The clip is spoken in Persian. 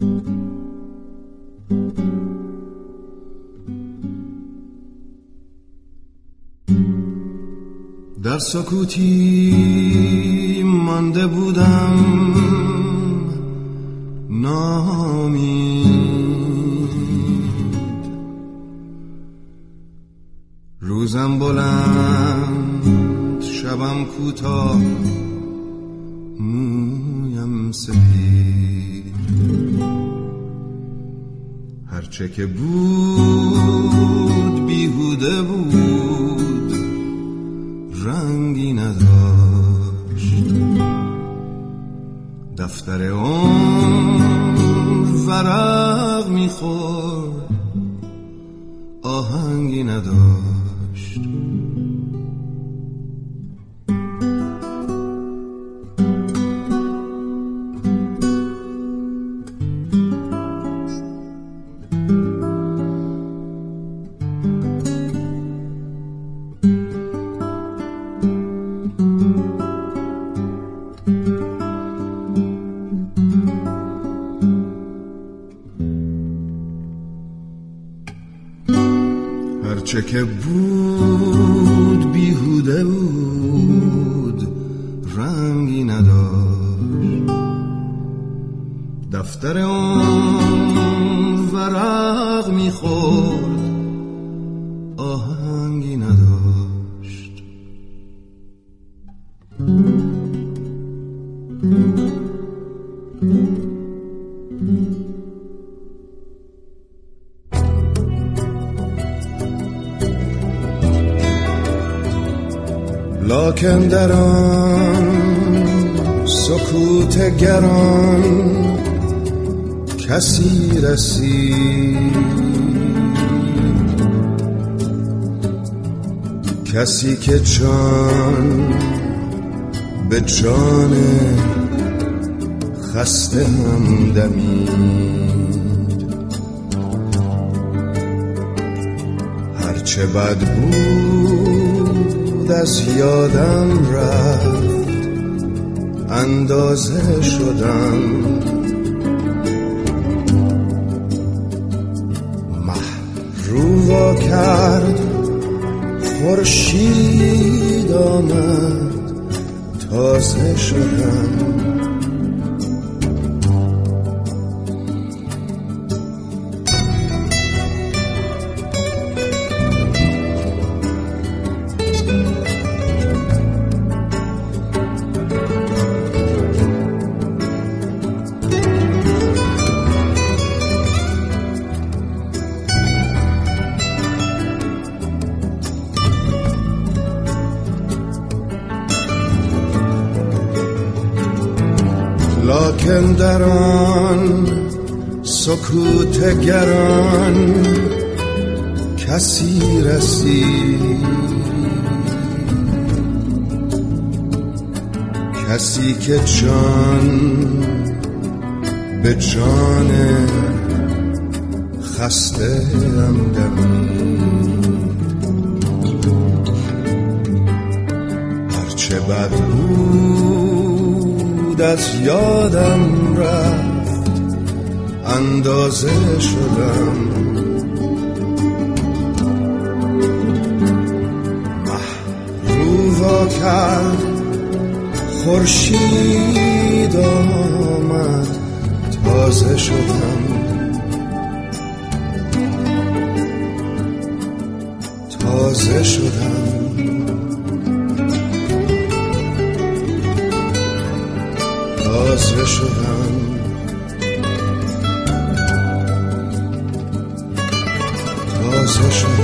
در سکوتی مانده بودم ناامید، روزم بلند شبم کوتاه مویم سپید، هرچه که بود بیهوده بود رنگی نداشت، دفتر عمر ورق میخورد آهنگی نداشت. هرچه که بود بیهوده بود رنگی نداشت، دفتر عمر ورق میخورد آهنگی نداشت. لکن در آن سکوت گران کسی رسید، کسی که جان به جان خسته هم دمید، هرچه بد بود از یادم رفت اندازه شدم، محو وا کرد خورشید آمد تازه شدم. لکن در آن سکوت گران کسی رسید، کسی که جان به جان خسته هم دمید، هرچه بد بود از یادم رفت اندازه شدم، محو وا کرد خورشید آمد تازه شدم، تازه شدم، تازه شدم، تازه شدم.